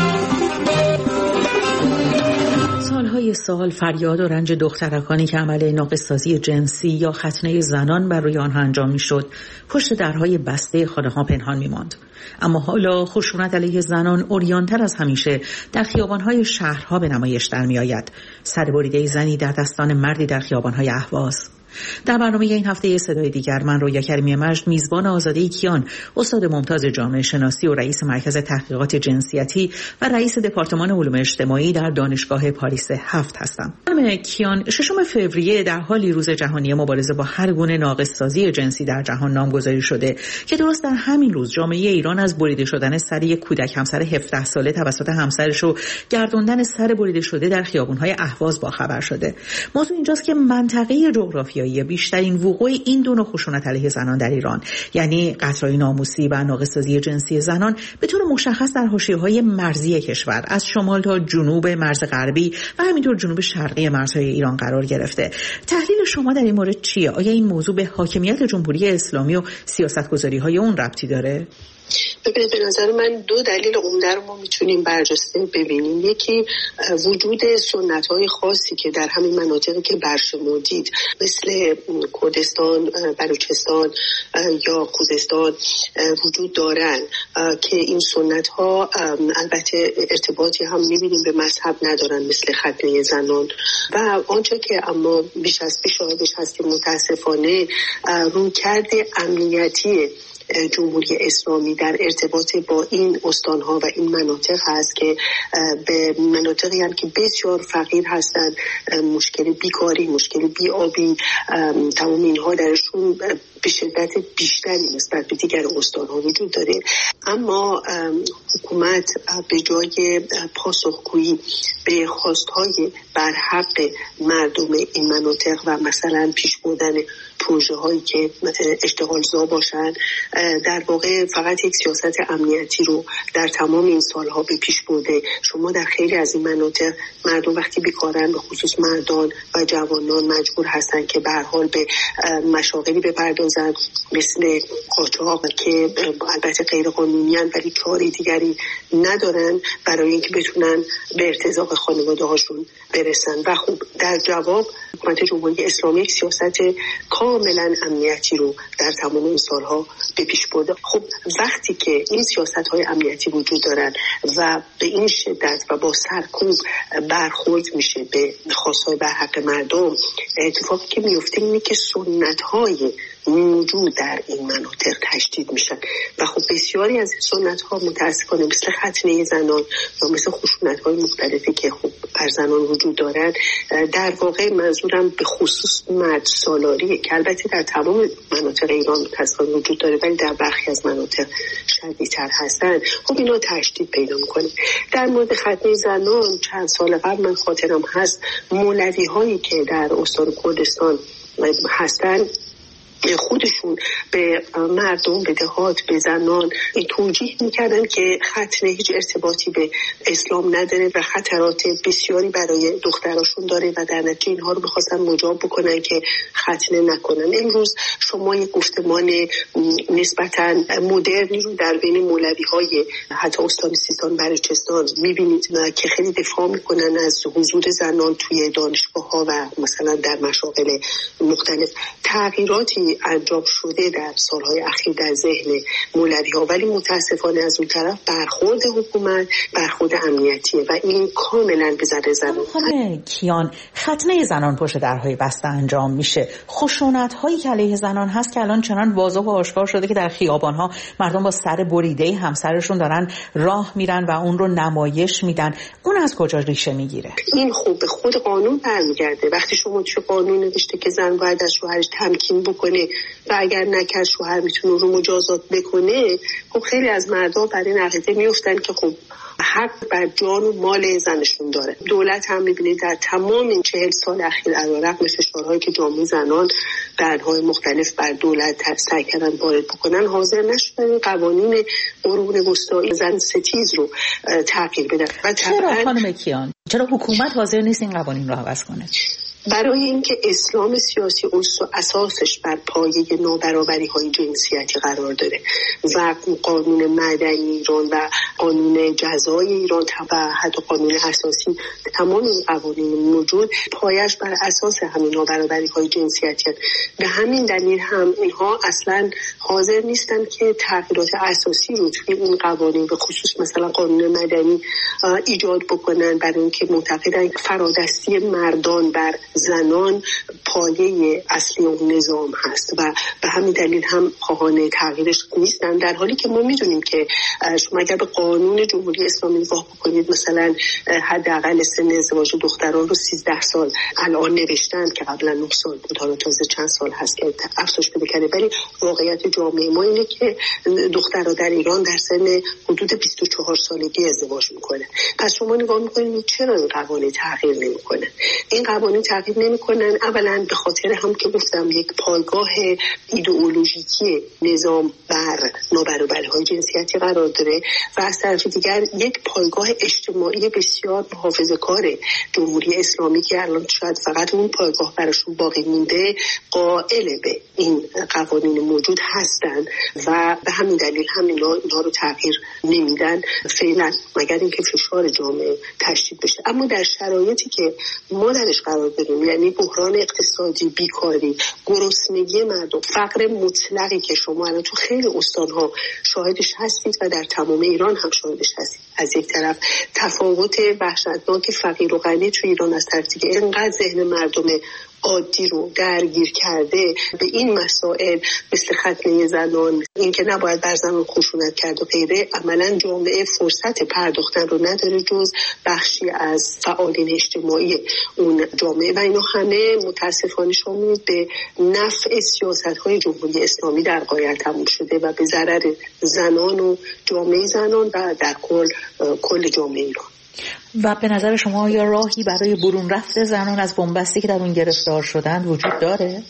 [SPEAKER 12] سالهای سال فریاد و رنج دخترکانی که عمل ناقص‌سازی جنسی یا ختنه زنان بر روی آنها انجام می‌شد پشت درهای بسته خانه‌ها پنهان می‌ماند. اما حالا خشونت علیه زنان عریان‌تر از همیشه در خیابان‌های شهرها به نمایش در می‌آید. سربریده زنی در دستان مردی در خیابان‌های اهواز. در برنامه این هفته صدای دیگر من رویا کریمی مجد، میزبان آزاده کیان، استاد ممتاز جامعه شناسی و رئیس مرکز تحقیقات جنسیتی و رئیس دپارتمان علوم اجتماعی در دانشگاه پاریس هفت هستم. خانم کیان، ششم فوریه در حالی روز جهانی مبارزه با هر گونه ناقص‌سازی جنسی در جهان نامگذاری شده که درست در همین روز جامعه ایران از بریده شدن سر یک کودک همسر هفده ساله توسط همسرش و گرداندن سر بریده شده در خیابان‌های اهواز باخبر شده. موضوع اینجاست که منطقه جغرافیایی بیشترین وقوع این دو نوع خشونت علیه زنان در ایران، یعنی قتل‌های ناموسی و ناقص‌سازی جنسی زنان، به طور مشخص در حاشیه‌های مرزی کشور از شمال تا جنوب مرز غربی و همینطور جنوب شرقی مرزهای ایران قرار گرفته. تحلیل شما در این مورد چیه؟ آیا این موضوع به حاکمیت جمهوری اسلامی و سیاست‌گذاری‌های اون ربطی داره؟
[SPEAKER 13] ببینید، به نظر من دو دلیل عمده رو ما میتونیم برجسته ببینیم. یکی وجود سنت‌های خاصی که در همین مناطقی که برشمردید مثل کردستان، بلوچستان یا خوزستان وجود دارن که این سنت‌ها البته ارتباطی هم میبینیم به مذهب ندارن، مثل ختنه زنان و آنچه که اما بیش از پیش شاهدش هستیم متاسفانه رویکرد امنیتی جمهوری اسلامی در ارتباط با این استانها و این مناطق هست که به مناطقی هم که بسیار فقیر هستند، مشکل بیکاری، مشکل بیابی، تمام اینها درشون به شدت بیشتری نسبت به دیگر استانها وجود داره. اما حکومت به جای پاسخگویی به خواستهای برحق مردم این مناطق و مثلا پیش بردن پروژه هایی که اشتغالزا باشن، در واقع فقط یک سیاست امنیتی رو در تمام این سالها به پیش برده. شما در خیلی از این مناطق مردم وقتی بیکارن، به خصوص مردان و جوانان، مجبور هستن که به هر حال به مشاغلی بپردازن مثل قاچاق که البته غیر قانونی ان ولی کاری دیگری ندارن برای اینکه بتونن به ارتزاق خانواده هاشون برسن. و خب در جواب حکومت جمهوری اسلامی یک سیاست کاملا امنیتی رو در تمام این سالها به پیش برده. خب وقتی که این سیاست‌های امنیتی وجود دارن و به این شدت و با سرکوب برخورد میشه به خواست‌های برحق مردم، اتفاقی که میفته اینه که سنت‌های موجود در این مناطق تشدید میشن و خب بسیاری از این سنت‌ها متاسفانه مثل ختنه زنان یا مثل خشونت‌های مختلفی که خب بر زنان وجود دارن، در واقع منظورم به خصوص مرد سالاریه که البته در تمام مناطق ایران متاسفانه وجود داره ولی در برخی از مناطق شدیدتر هستن. خب اینا تشدید پیدا میکنه. در مورد ختنه زنان چند سال قبل من خاطرم هست مولوی هایی که در استان کردستان هستن خودشون به مردم، به دهات، به زنان این توجیه میکردن که ختنه هیچ ارتباطی به اسلام نداره و خطرات بسیاری برای دختراشون داره و در نتیجه اینها رو بخواستن مجاب بکنن که ختنه نکنن. امروز شما یک گفتمان نسبتاً مدرنی رو در بین مولوی های حتی استان سیستان، بلوچستان میبینید که خیلی دفاع میکنن از حضور زنان توی دانشگاه ها و مثلا در مشاغل مختلف. تغییراتی کاری انجام شده در سالهای اخیر در ذهن مولوی ها، ولی متاسفانه از اون طرف برخورد حکومت برخورد امنیتیه و این کاملا به ضرر زنان.
[SPEAKER 12] خانم کیان، ختنه زنان پشت درهای بسته انجام میشه. خشونت هایی که علیه زنان هست که الان چنان واضح و آشکار شده که در خیابان ها مردم با سر بریده همسرشون دارن راه میرن و اون رو نمایش میدن. اون از کجا ریشه میگیره؟
[SPEAKER 13] این خوب به خود قانون برمیگرده. وقتی شما توی قانون نوشته که زن باید از شوهرش تمکین بکنه و اگر نکرد شوهر میتونه رو مجازات بکنه، خب خیلی از مردها برای این عقیده میفتن که خب حق بر جان و مال زنشون داره. دولت هم میبینید در تمام این چهل سال اخیر علیرغم فشارهایی که جامعه زنان درهای مختلف بر دولت سعی کردن وارد بکنن، حاضر نشدن قوانین قرون وسطایی زن ستیز رو تغییر بدن. و
[SPEAKER 12] چرا خانم کیان؟ چرا حکومت حاضر نیست این قوانین رو عوض کنه؟
[SPEAKER 13] برای اینکه اسلام سیاسی اساسش بر پایه نابرابری های جنسیتی قرار داره و قانون مدنی ایران و قانون جزای ایران و حتی قانون اساسی، تمام این قوانین موجود پایش بر اساس همین نابرابری های جنسیتی. به همین دلیل هم اینها اصلا حاضر نیستن که تغییرات اساسی رو توی این قوانین به خصوص مثلا قانون مدنی ایجاد بکنن، برای اینکه معتقدن فرادستی مردان بر زنان پایه اصلی اون نظام هست و به همین دلیل هم خواهان تغییرش نیستن، در حالی که ما میدونیم که شما اگر به قانون جمهوری اسلامی نگاه بکنید، مثلا حداقل سن ازدواج دختران رو سیزده سال الان نوشتن که قبلا نه سال بود، حالا تازه چند سال هست که افزایش پیدا کرده، ولی واقعیت جامعه ما اینه که دخترها در ایران در سن حدود بیست و چهار سالگی ازدواج میکنه. پس شما نگاه میکنید چرا این قوانین تغییر نمیکنه؟ این قوانین تغییر نمیکنن اولا به خاطر هم که گفتم یک پایگاه ایدئولوژیکی نظام بر نابرابری‌های جنسیتی قرار داره و از طرف دیگر یک پایگاه اجتماعی بسیار محافظه‌کار جمهوری اسلامی که الان شاید فقط اون پایگاه براشون باقی مونده قائل به این قوانین موجود هستند و به همین دلیل هم اینا, اینا رو تغییر نمیدن فعلا، مگر اینکه فشار جامعه تشدید بشه. اما در شرایطی که ما درش قرار داریم، یعنی بحران اقتصادی، بیکاری، گرسنگی مردم، فقر مطلقی که شما الان تو خیلی استانها شاهدش هستید و در تمام ایران هم شاهدش هستید، از یک طرف تفاوت وحشتناک فقیر و غنی تو ایران، از طرف دیگه اینقدر ذهن مردم عادی رو درگیر کرده به این مسائل مثل ختنه زنان، این که نباید بر زنان خشونت کرد و غیره، عملا جامعه فرصت پرداختن رو نداره جز بخشی از فعالین اجتماعی اون جامعه و اینا همه متاسفانه شامل به نفع سیاست‌های جمهوری اسلامی در غایت تموم شده و به ضرر زنان و جامعه زنان و در کل کل جامعه ایران.
[SPEAKER 12] و به نظر شما یا راهی برای برون رفت زنان از بنبستی که در اون گرفتار شدن وجود داره؟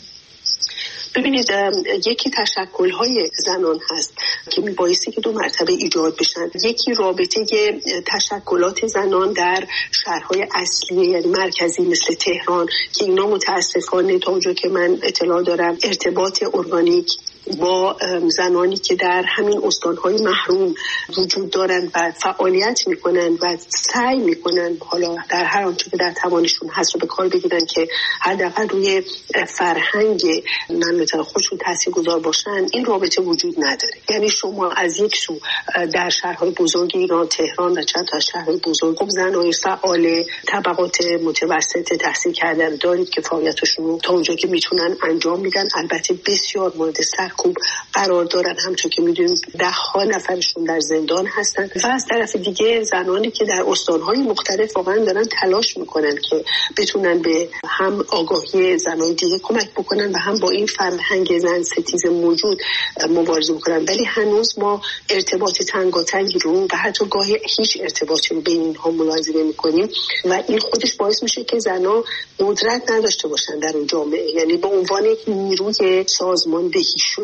[SPEAKER 13] ببینید یکی تشکل‌های زنان هست که میبایستی که دو مرتبه ایجاد بشن. یکی رابطه تشکلات زنان در شهرهای اصلی یعنی مرکزی مثل تهران که اینا متاسفانه تا اونجا که من اطلاع دارم ارتباط ارگانیک با زنانی که در همین استانهای محروم وجود دارند و فعالیت میکنن و سعی میکنن حالا در هر آنچه که در توانشون هست رو به کار بگیرن که حداقل روی فرهنگ مملکت خودشون تاثیرگذار باشن، این رابطه وجود نداره. یعنی شما از یک سو در شهرهای بزرگ ایران، تهران و چند تا شهرهای بزرگ خب زنای فعال طبقات متوسط تحصیل کردن دارید که فعالیتشون رو تا اونجا که میتونن انجام میدن، البته بسیار مورد سرکوب قرار دارن، همچون که میدونیم ده ها نفرشون در زندان هستن و از طرف دیگه زنانی که در استانهای مختلف واقعا دارن تلاش میکنن که بتونن به هم آگاهی زنان دیگه کمک بکنن و هم با این فرهنگ زن ستیز موجود مبارزه بکنن، ولی هنوز ما ارتباط تنگاتنگی رو و حتی گاهی هیچ ارتباطی رو بین اینها ملاحظه نمی‌کنیم و این خودش باعث میشه که زنان قدرت نداشته باشن در اون جامعه، یعنی به عنوان یک نیروی سازماندهی شده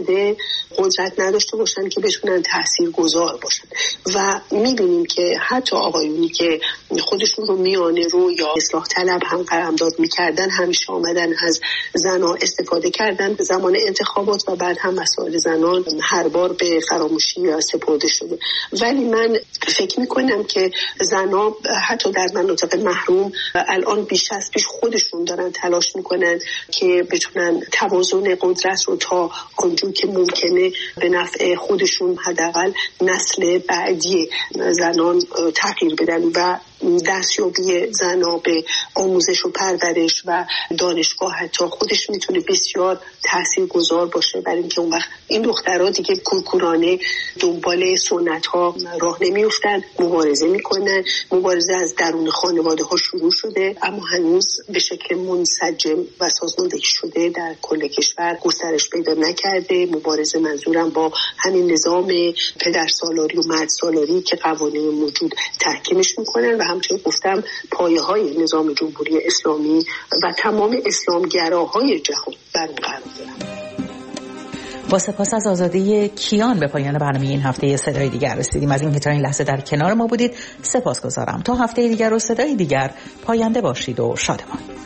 [SPEAKER 13] خانواده قدرت نداشته باشن که بتونن تاثیرگذار باشن. و میبینیم که حتی آقایونی که خودشون رو میانه رو یا اصلاح طلب هم قلمداد میکردن همیشه آمدن از زنا استفاده کردن به زمان انتخابات و بعد هم مسائل زنان هر بار به فراموشی یا سپرده شده. ولی من فکر میکنم که زنا حتی در مناطق محروم الان بیش از پیش خودشون دارن تلاش میکنن که بتونن توازن قدرت رو تا آنجور که ممکنه به نفع خودشون حداقل نسل بعدی زنان تغییر بدن و دستیابی زنا به آموزش و پرورش و دانشگاه حتی خودش میتونه بسیار تاثیرگذار باشه، برای اینکه اون وقت این دخترها دیگه کورکورانه دنبال سنت ها راه نمیافتن، مبارزه میکنن. مبارزه از درون خانواده ها شروع شده اما هنوز به شکل منسجم و سازماندهی شده در کل کشور گسترش پیدا نکرده. مبارزه منظورم با همین نظام پدر سالاری و مرد سالاری که قوانین موجود تحکیمش میکنن و همچنین گفتم پایه های نظام جمهوری اسلامی و تمام اسلامگراهای جهان بر اون قرار دارن.
[SPEAKER 12] با سپاس از آزاده کیان به پایان برنامه این هفته صدای دیگر رسیدیم. از اینکه تا این لحظه در کنار ما بودید سپاسگزارم. تا هفته دیگر و صدای دیگر پاینده باشید و شادمان.